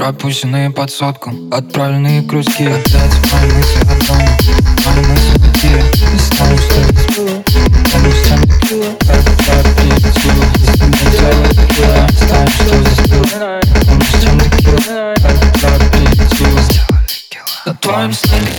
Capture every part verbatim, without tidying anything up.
пропущенные под сотку, отправленные кружки. Опять мои мысли о доме, мои мысли такие. Не знаю, что здесь было, потому что не кило. Как попить силу, если не делать кило. Знаю, что здесь было, потому что не кило. Как попить силу, на твоем столе.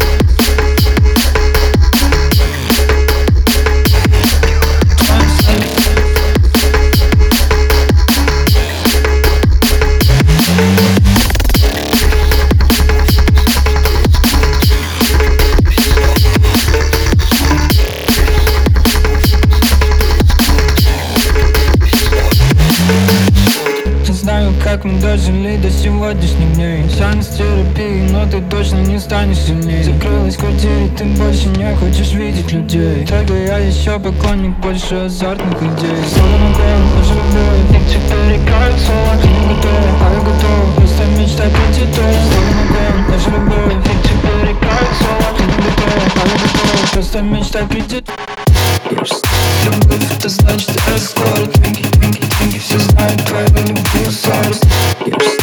Как мы дожили до сегодняшних дней. Сеанс терапии, но ты точно не станешь сильнее. Закрылась в квартире, ты больше не хочешь видеть людей. Тогда я еще поклонник больше азартных идей. Словно ногой, уже любой фикчик перекроет слова. Ты не готов, а я готов, просто мечтай прийти то. Словно ногой, уже любой фикчик перекроет слова. Ты не готов, а я готов, просто мечтай прийти. Любовь, это значит, это скоро. Деньги, деньги, деньги, все знают твою любую совесть.